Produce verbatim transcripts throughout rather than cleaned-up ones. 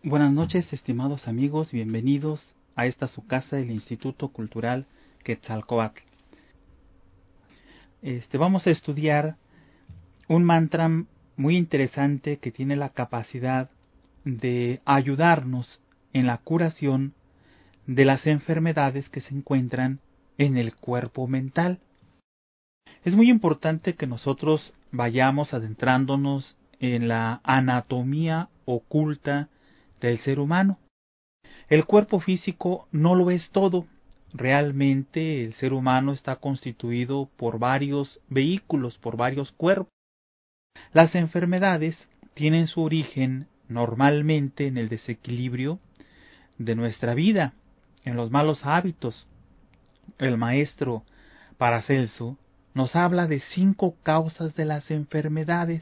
Buenas noches, estimados amigos, bienvenidos a esta su casa, el Instituto Cultural Quetzalcóatl. Este, vamos a estudiar un mantra muy interesante que tiene la capacidad de ayudarnos en la curación de las enfermedades que se encuentran en el cuerpo mental. Es muy importante que nosotros vayamos adentrándonos en la anatomía oculta del ser humano. El cuerpo físico no lo es todo. Realmente el ser humano está constituido por varios vehículos, por varios cuerpos. Las enfermedades tienen su origen normalmente en el desequilibrio de nuestra vida, en los malos hábitos. El maestro Paracelso nos habla de cinco causas de las enfermedades,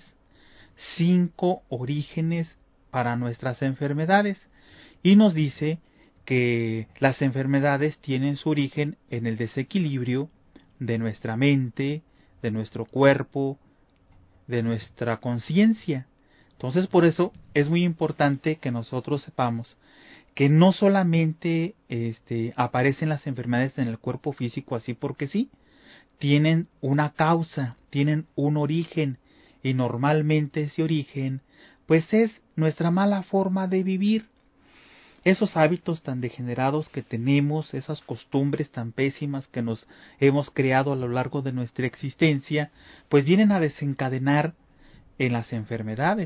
cinco orígenes para nuestras enfermedades, y nos dice que las enfermedades tienen su origen en el desequilibrio de nuestra mente, de nuestro cuerpo, de nuestra conciencia. Entonces, por eso es muy importante que nosotros sepamos que no solamente este, aparecen las enfermedades en el cuerpo físico así porque sí, tienen una causa, tienen un origen, y normalmente ese origen pues es nuestra mala forma de vivir. Esos hábitos tan degenerados que tenemos, esas costumbres tan pésimas que nos hemos creado a lo largo de nuestra existencia, pues vienen a desencadenar en las enfermedades.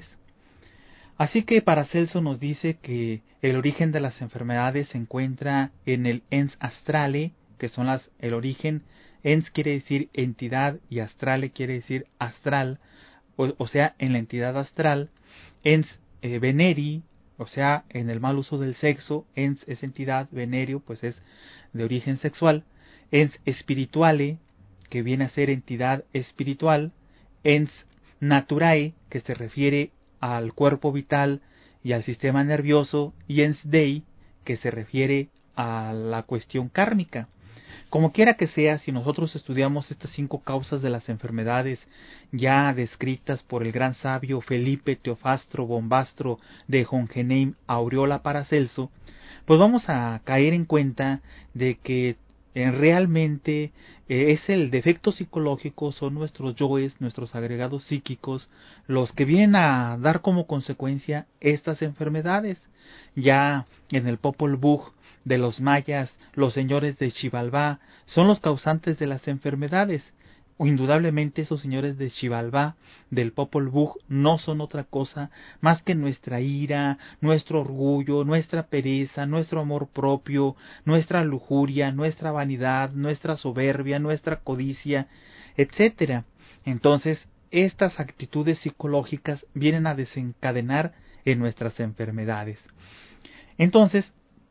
Así que Paracelso nos dice que el origen de las enfermedades se encuentra en el ens astrale, que son las el origen. Ens quiere decir entidad y astrale quiere decir astral, o, o sea, en la entidad astral. Ens eh, veneri, o sea, en el mal uso del sexo. Ens es entidad, venerio pues es de origen sexual. Ens spirituale, que viene a ser entidad espiritual. Ens naturae, que se refiere al cuerpo vital y al sistema nervioso, y ens dei, que se refiere a la cuestión kármica. Como quiera que sea, si nosotros estudiamos estas cinco causas de las enfermedades ya descritas por el gran sabio Felipe Teofastro Bombastro de Hohenheim Aureola Paracelso, pues vamos a caer en cuenta de que eh, realmente eh, es el defecto psicológico, son nuestros yoes, nuestros agregados psíquicos, los que vienen a dar como consecuencia estas enfermedades. Ya en el Popol Vuh de los mayas, los señores de Xibalbá son los causantes de las enfermedades. O indudablemente esos señores de Xibalbá, del Popol Vuh, no son otra cosa más que nuestra ira, nuestro orgullo, nuestra pereza, nuestro amor propio, nuestra lujuria, nuestra vanidad, nuestra soberbia, nuestra codicia, etcétera. Entonces, estas actitudes psicológicas vienen a desencadenar en nuestras enfermedades. Entonces,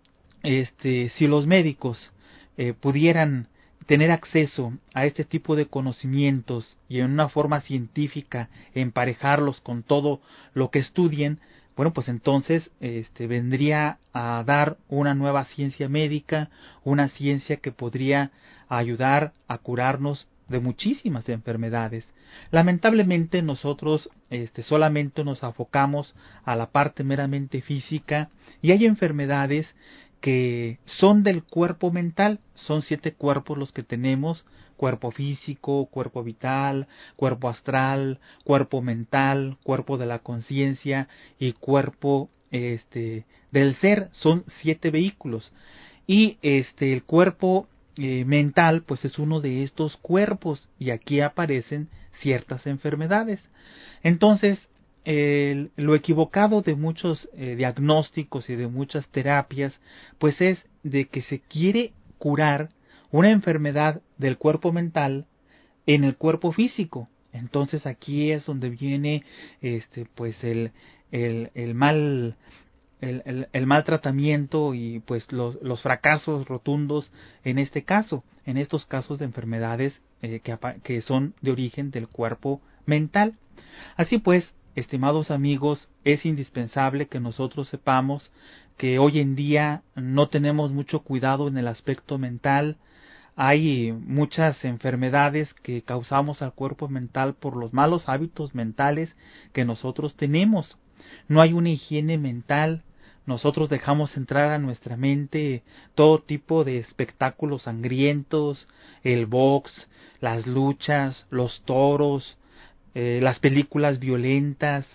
Este, si los médicos eh, pudieran tener acceso a este tipo de conocimientos y en una forma científica emparejarlos con todo lo que estudien, bueno, pues entonces este, vendría a dar una nueva ciencia médica, una ciencia que podría ayudar a curarnos de muchísimas enfermedades. Lamentablemente nosotros este, solamente nos afocamos a la parte meramente física, y hay enfermedades que son del cuerpo mental. Son siete cuerpos los que tenemos: cuerpo físico, cuerpo vital, cuerpo astral, cuerpo mental, cuerpo de la conciencia y cuerpo este del ser. Son siete vehículos, y este el cuerpo eh, mental pues es uno de estos cuerpos, y aquí aparecen ciertas enfermedades. Entonces, El, lo equivocado de muchos eh, diagnósticos y de muchas terapias pues es de que se quiere curar una enfermedad del cuerpo mental en el cuerpo físico. Entonces aquí es donde viene este pues el el, el mal el, el, el mal tratamiento y pues los, los fracasos rotundos en este caso, en estos casos de enfermedades eh, que, que son de origen del cuerpo mental. Así pues, estimados amigos, es indispensable que nosotros sepamos que hoy en día no tenemos mucho cuidado en el aspecto mental. Hay muchas enfermedades que causamos al cuerpo mental por los malos hábitos mentales que nosotros tenemos. No hay una higiene mental, nosotros dejamos entrar a nuestra mente todo tipo de espectáculos sangrientos, el box, las luchas, los toros, eh, las películas violentas,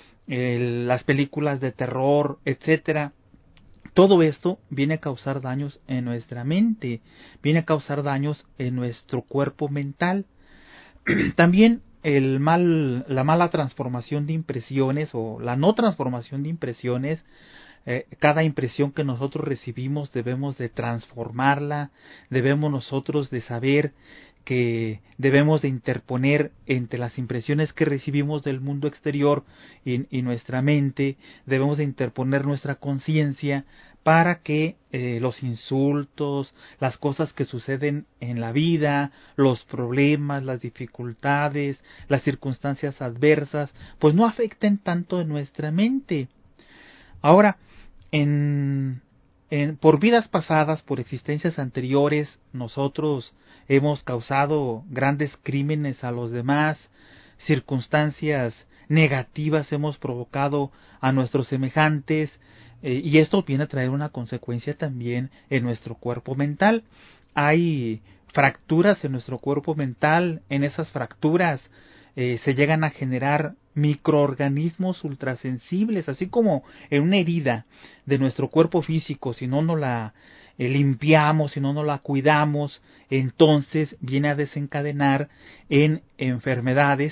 el, las películas de terror, etcétera. Todo esto viene a causar daños en nuestra mente, viene a causar daños en nuestro cuerpo mental. También el mal, la mala transformación de impresiones o la no transformación de impresiones. Eh, cada impresión que nosotros recibimos debemos de transformarla, debemos nosotros de saber que debemos de interponer entre las impresiones que recibimos del mundo exterior y, y nuestra mente, debemos de interponer nuestra conciencia para que eh, los insultos, las cosas que suceden en la vida, los problemas, las dificultades, las circunstancias adversas, pues no afecten tanto en nuestra mente. Ahora, en, en, por vidas pasadas, por existencias anteriores, nosotros hemos causado grandes crímenes a los demás, circunstancias negativas hemos provocado a nuestros semejantes, eh, y esto viene a traer una consecuencia también en nuestro cuerpo mental. Hay fracturas en nuestro cuerpo mental, en esas fracturas eh, se llegan a generar microorganismos ultrasensibles, así como en una herida de nuestro cuerpo físico, si no nos la eh, limpiamos, si no nos la cuidamos, entonces viene a desencadenar en enfermedades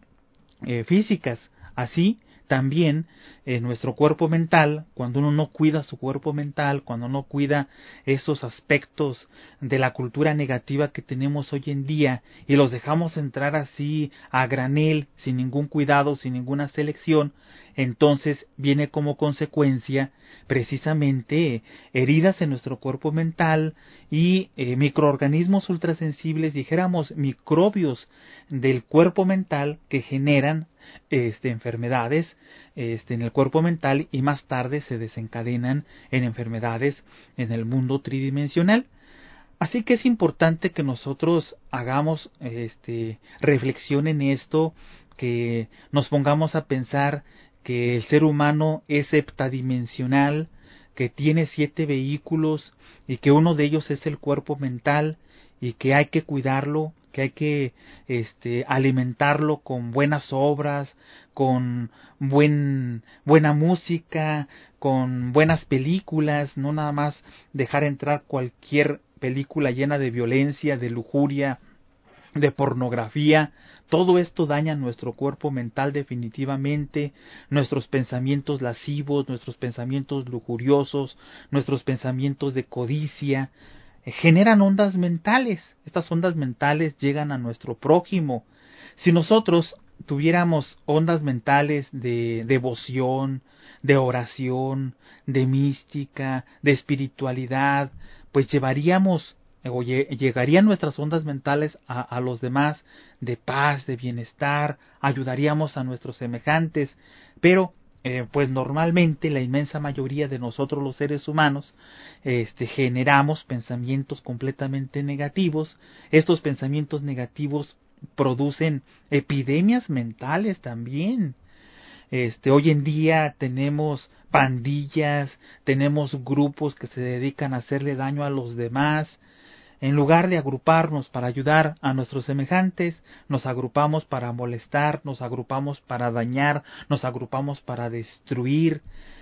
eh, físicas. Así también en nuestro cuerpo mental, cuando uno no cuida su cuerpo mental, cuando no cuida esos aspectos de la cultura negativa que tenemos hoy en día y los dejamos entrar así a granel, sin ningún cuidado, sin ninguna selección, entonces viene como consecuencia precisamente heridas en nuestro cuerpo mental y eh, microorganismos ultrasensibles, dijéramos microbios del cuerpo mental que generan este, enfermedades este, en el cuerpo mental y más tarde se desencadenan en enfermedades en el mundo tridimensional. Así que es importante que nosotros hagamos este, reflexión en esto, que nos pongamos a pensar que el ser humano es heptadimensional, que tiene siete vehículos y que uno de ellos es el cuerpo mental y que hay que cuidarlo, que hay que este, alimentarlo con buenas obras, con buen, buena música, con buenas películas, no nada más dejar entrar cualquier película llena de violencia, de lujuria, de pornografía. Todo esto daña nuestro cuerpo mental definitivamente, nuestros pensamientos lascivos, nuestros pensamientos lujuriosos, nuestros pensamientos de codicia, eh, generan ondas mentales. Estas ondas mentales llegan a nuestro prójimo. Si nosotros tuviéramos ondas mentales de devoción, de oración, de mística, de espiritualidad, pues llevaríamos o llegarían nuestras ondas mentales a, a los demás de paz, de bienestar, ayudaríamos a nuestros semejantes, pero eh, pues normalmente la inmensa mayoría de nosotros los seres humanos este, generamos pensamientos completamente negativos. Estos pensamientos negativos producen epidemias mentales también. Este, hoy en día tenemos pandillas, tenemos grupos que se dedican a hacerle daño a los demás. En lugar de agruparnos para ayudar a nuestros semejantes, nos agrupamos para molestar, nos agrupamos para dañar, nos agrupamos para destruir.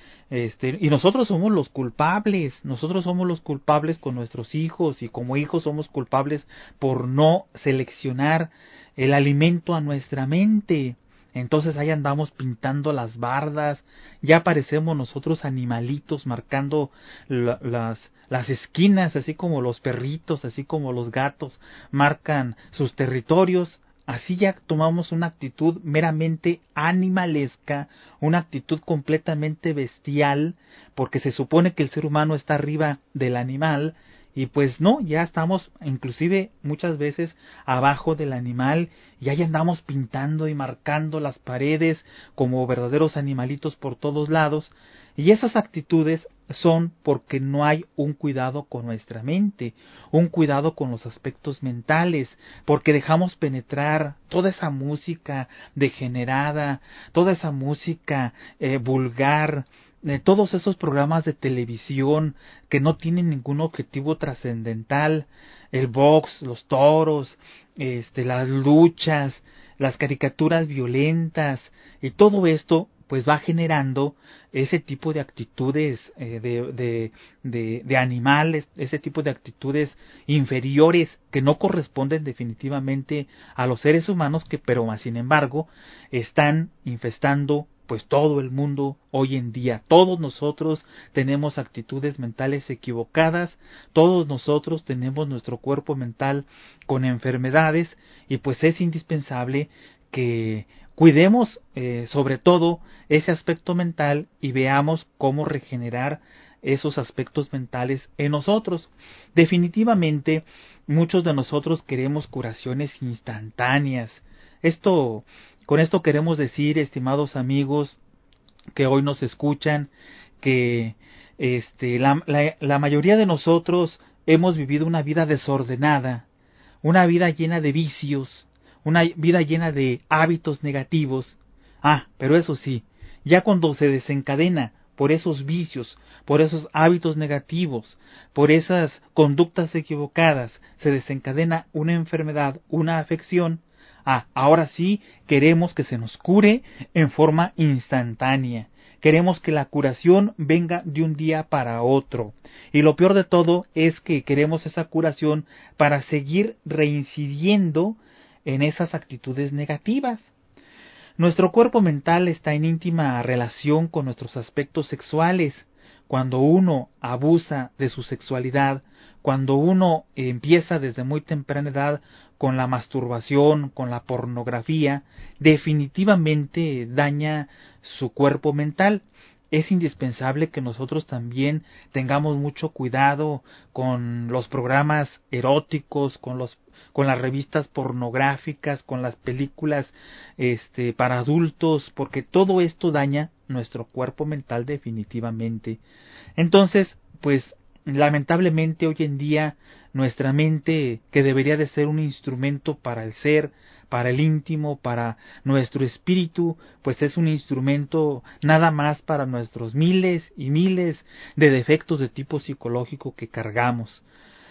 Este, y nosotros somos los culpables, nosotros somos los culpables con nuestros hijos y como hijos somos culpables por no seleccionar el alimento a nuestra mente. Entonces ahí andamos pintando las bardas, ya parecemos nosotros animalitos marcando la, las, las esquinas, así como los perritos, así como los gatos marcan sus territorios. Así ya tomamos una actitud meramente animalesca, una actitud completamente bestial, porque se supone que el ser humano está arriba del animal, y pues no, ya estamos inclusive muchas veces abajo del animal, y ahí andamos pintando y marcando las paredes como verdaderos animalitos por todos lados, y esas actitudes son porque no hay un cuidado con nuestra mente, un cuidado con los aspectos mentales, porque dejamos penetrar toda esa música degenerada, toda esa música eh, vulgar, eh, todos esos programas de televisión que no tienen ningún objetivo trascendental, el box, los toros, este, las luchas, las caricaturas violentas y todo esto pues va generando ese tipo de actitudes eh, de, de, de, de animales, ese tipo de actitudes inferiores que no corresponden definitivamente a los seres humanos, que pero más sin embargo están infestando pues todo el mundo hoy en día. Todos nosotros tenemos actitudes mentales equivocadas, todos nosotros tenemos nuestro cuerpo mental con enfermedades, y pues es indispensable que cuidemos eh, sobre todo ese aspecto mental y veamos cómo regenerar esos aspectos mentales en nosotros. Definitivamente muchos de nosotros queremos curaciones instantáneas. Esto, con esto queremos decir, estimados amigos que hoy nos escuchan, que este, la, la, la mayoría de nosotros hemos vivido una vida desordenada, una vida llena de vicios, una vida llena de hábitos negativos. Ah, pero eso sí, ya cuando se desencadena por esos vicios, por esos hábitos negativos, por esas conductas equivocadas, se desencadena una enfermedad, una afección, ah, ahora sí queremos que se nos cure en forma instantánea. Queremos que la curación venga de un día para otro. Y lo peor de todo es que queremos esa curación para seguir reincidiendo en esas actitudes negativas. Nuestro cuerpo mental está en íntima relación con nuestros aspectos sexuales. Cuando uno abusa de su sexualidad, cuando uno empieza desde muy temprana edad con la masturbación, con la pornografía, definitivamente daña su cuerpo mental. Es indispensable que nosotros también tengamos mucho cuidado con los programas eróticos, con los con las revistas pornográficas, con las películas este para adultos, porque todo esto daña nuestro cuerpo mental definitivamente. Entonces, pues lamentablemente hoy en día nuestra mente, que debería de ser un instrumento para el ser, para el íntimo, para nuestro espíritu, pues es un instrumento nada más para nuestros miles y miles de defectos de tipo psicológico que cargamos.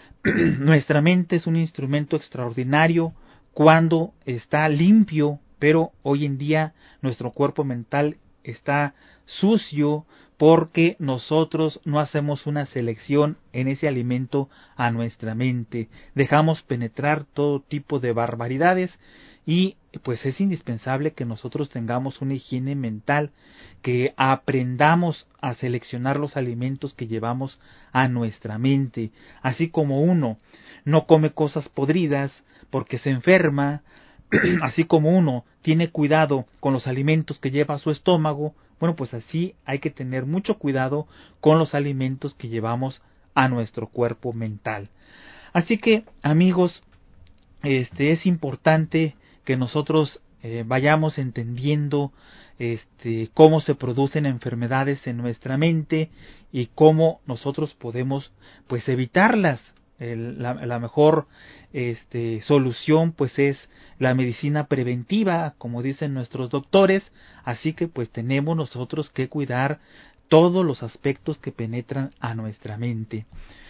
Nuestra mente es un instrumento extraordinario cuando está limpio, pero hoy en día nuestro cuerpo mental está sucio porque nosotros no hacemos una selección en ese alimento a nuestra mente. Dejamos penetrar todo tipo de barbaridades y pues es indispensable que nosotros tengamos una higiene mental, que aprendamos a seleccionar los alimentos que llevamos a nuestra mente. Así como uno no come cosas podridas porque se enferma, así como uno tiene cuidado con los alimentos que lleva a su estómago, bueno, pues así hay que tener mucho cuidado con los alimentos que llevamos a nuestro cuerpo mental. Así que, amigos, este es importante que nosotros eh, vayamos entendiendo este cómo se producen enfermedades en nuestra mente y cómo nosotros podemos pues evitarlas. El, la, la mejor este, solución pues es la medicina preventiva, como dicen nuestros doctores, así que pues tenemos nosotros que cuidar todos los aspectos que penetran a nuestra mente.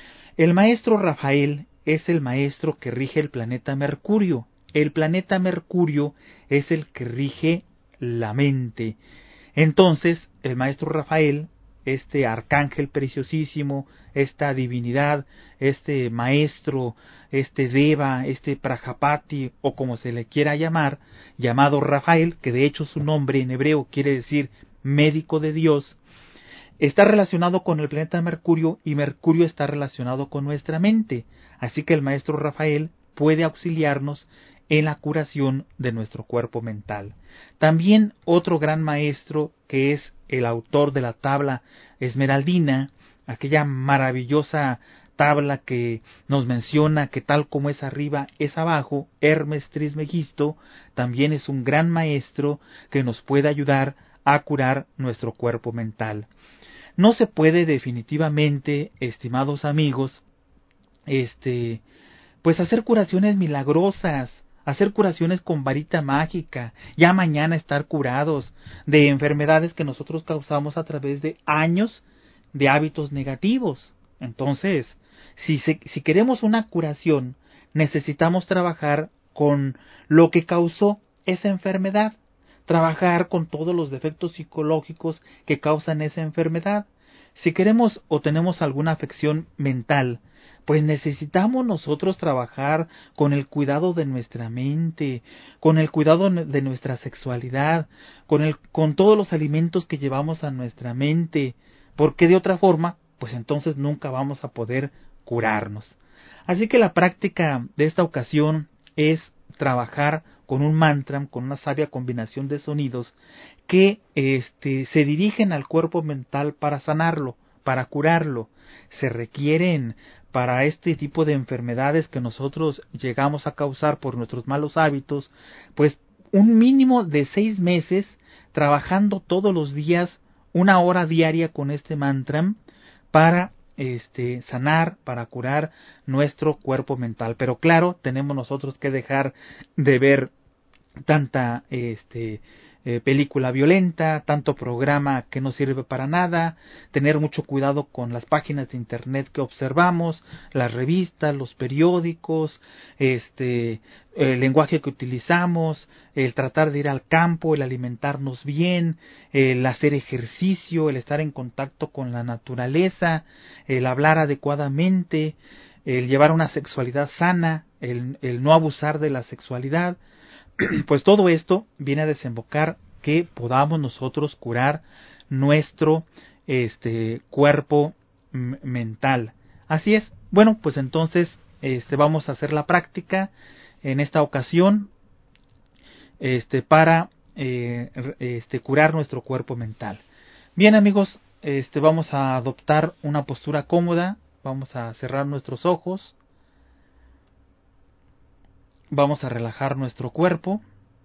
El maestro Rafael es el maestro que rige el planeta Mercurio. El planeta Mercurio es el que rige la mente. Entonces, el maestro Rafael, este arcángel preciosísimo, esta divinidad, este maestro, este Deva, este Prajapati, o como se le quiera llamar, llamado Rafael, que de hecho su nombre en hebreo quiere decir médico de Dios, está relacionado con el planeta Mercurio y Mercurio está relacionado con nuestra mente. Así que el maestro Rafael puede auxiliarnos en la curación de nuestro cuerpo mental. También otro gran maestro, que es el autor de la tabla esmeraldina, aquella maravillosa tabla que nos menciona que tal como es arriba es abajo, Hermes Trismegisto, también es un gran maestro que nos puede ayudar a curar nuestro cuerpo mental. No se puede definitivamente, estimados amigos, este, pues hacer curaciones milagrosas. hacer curaciones con varita mágica, ya mañana estar curados de enfermedades que nosotros causamos a través de años de hábitos negativos. Entonces, si, se, si queremos una curación, necesitamos trabajar con lo que causó esa enfermedad, trabajar con todos los defectos psicológicos que causan esa enfermedad. Si queremos o tenemos alguna afección mental, pues necesitamos nosotros trabajar con el cuidado de nuestra mente, con el cuidado de nuestra sexualidad, con el, con todos los alimentos que llevamos a nuestra mente, porque de otra forma, pues entonces nunca vamos a poder curarnos. Así que la práctica de esta ocasión es trabajar con un mantra, con una sabia combinación de sonidos que este, se dirigen al cuerpo mental para sanarlo, para curarlo. Se requieren para este tipo de enfermedades que nosotros llegamos a causar por nuestros malos hábitos, pues un mínimo de seis meses trabajando todos los días una hora diaria con este mantra para este sanar, para curar nuestro cuerpo mental. Pero claro, tenemos nosotros que dejar de ver tanta este eh, película violenta, tanto programa que no sirve para nada, tener mucho cuidado con las páginas de internet que observamos, las revistas, los periódicos, este el lenguaje que utilizamos, el tratar de ir al campo, el alimentarnos bien, el hacer ejercicio, el estar en contacto con la naturaleza, el hablar adecuadamente, el llevar una sexualidad sana, el, el no abusar de la sexualidad. Pues todo esto viene a desembocar que podamos nosotros curar nuestro este cuerpo m- mental. Así es. Bueno, pues entonces este vamos a hacer la práctica en esta ocasión este para eh, este curar nuestro cuerpo mental. Bien, amigos, este vamos a adoptar una postura cómoda, vamos a cerrar nuestros ojos. Vamos a relajar nuestro cuerpo.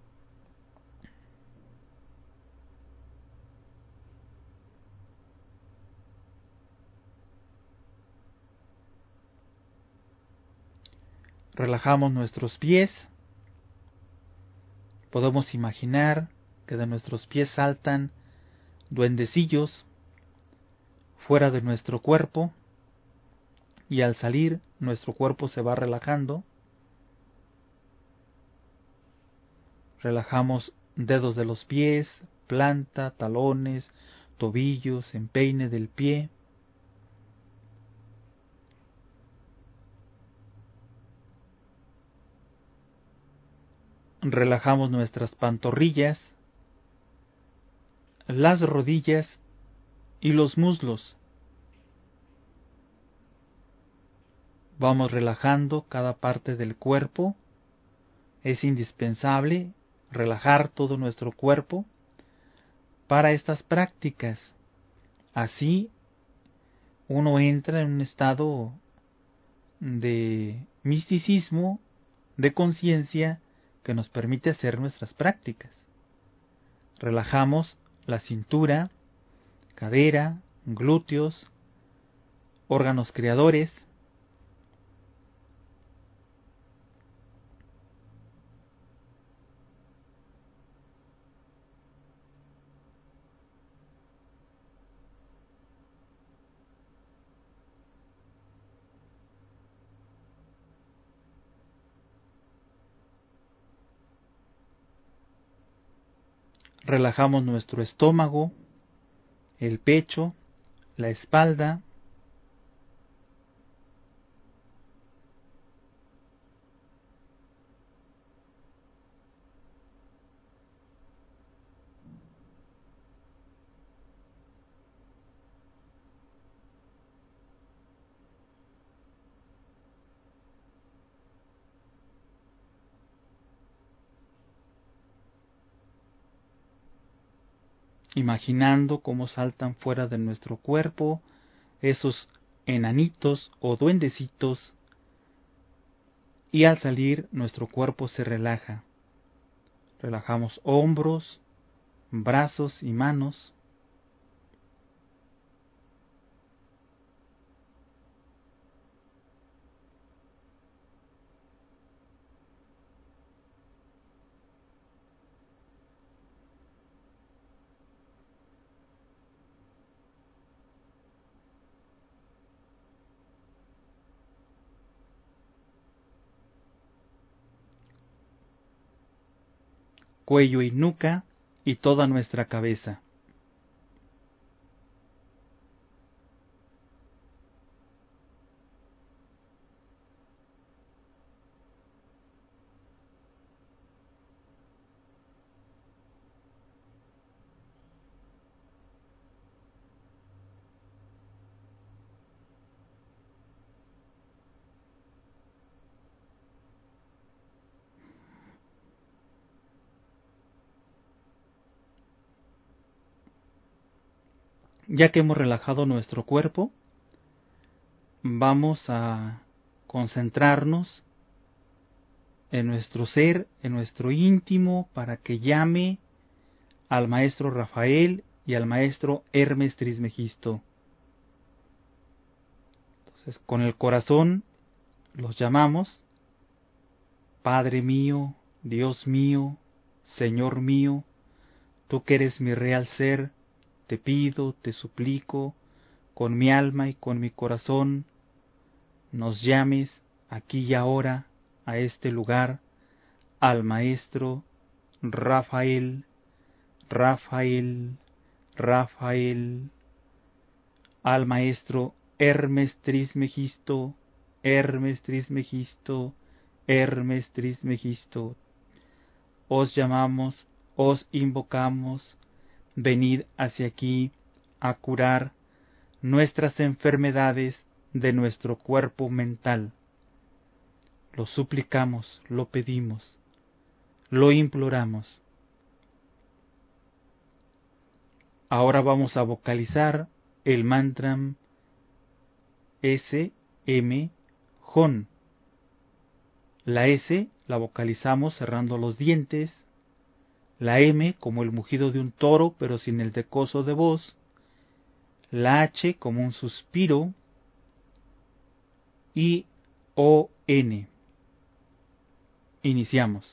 Relajamos nuestros pies. Podemos imaginar que de nuestros pies saltan duendecillos fuera de nuestro cuerpo y al salir nuestro cuerpo se va relajando. Relajamos dedos de los pies, planta, talones, tobillos, empeine del pie. Relajamos nuestras pantorrillas, las rodillas y los muslos. Vamos relajando cada parte del cuerpo. Es indispensable relajar todo nuestro cuerpo para estas prácticas. Así uno entra en un estado de misticismo, de conciencia, que nos permite hacer nuestras prácticas. Relajamos la cintura, cadera, glúteos, órganos creadores. Relajamos nuestro estómago, el pecho, la espalda. Imaginando cómo saltan fuera de nuestro cuerpo esos enanitos o duendecitos, y al salir nuestro cuerpo se relaja. Relajamos hombros, brazos y manos. cuello y nuca y toda nuestra cabeza. Ya que hemos relajado nuestro cuerpo, vamos a concentrarnos en nuestro ser, en nuestro íntimo, para que llame al maestro Rafael y al maestro Hermes Trismegisto. Entonces, con el corazón los llamamos: Padre mío, Dios mío, Señor mío, tú que eres mi real ser, te pido, te suplico, con mi alma y con mi corazón, nos llames aquí y ahora a este lugar al maestro Rafael, Rafael, Rafael, al maestro Hermes Trismegisto, Hermes Trismegisto, Hermes Trismegisto. Os llamamos, os invocamos, venid hacia aquí a curar nuestras enfermedades de nuestro cuerpo mental. Lo suplicamos, lo pedimos, lo imploramos. Ahora vamos a vocalizar el mantra S M Hon. La S la vocalizamos cerrando los dientes, la M como el mugido de un toro pero sin el decoso de voz, la H como un suspiro y O N. Iniciamos.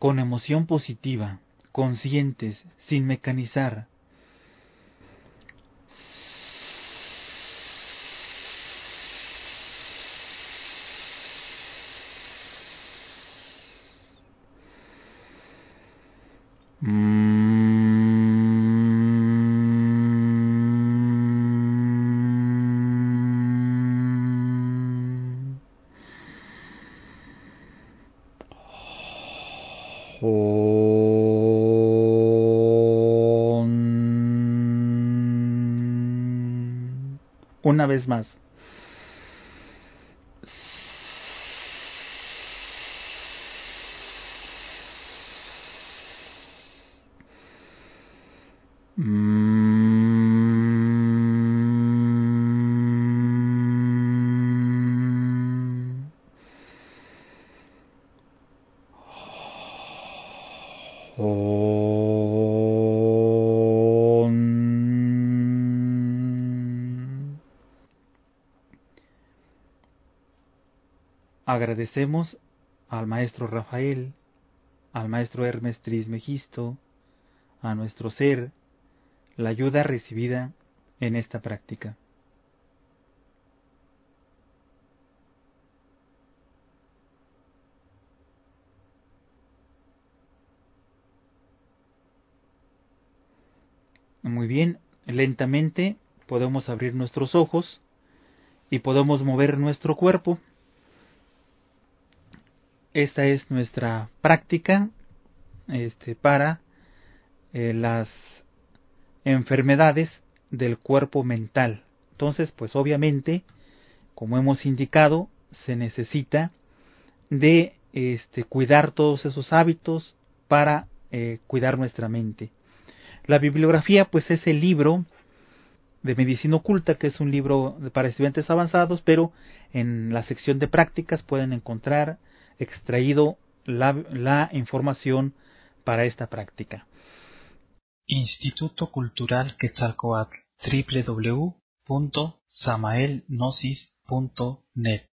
con emoción positiva, conscientes, sin mecanizar. Una vez más. Agradecemos al maestro Rafael, al maestro Hermes Trismegisto, a nuestro ser, la ayuda recibida en esta práctica. Muy bien, lentamente podemos abrir nuestros ojos y podemos mover nuestro cuerpo. Esta es nuestra práctica este, para eh, las enfermedades del cuerpo mental. Entonces, pues obviamente, como hemos indicado, se necesita de este, cuidar todos esos hábitos para eh, cuidar nuestra mente. La bibliografía, pues, es el libro de Medicina Oculta, que es un libro para estudiantes avanzados, pero en la sección de prácticas pueden encontrar extraído la, la información para esta práctica. Instituto Cultural Quetzalcóatl, doble u doble u doble u punto samael gnosis punto net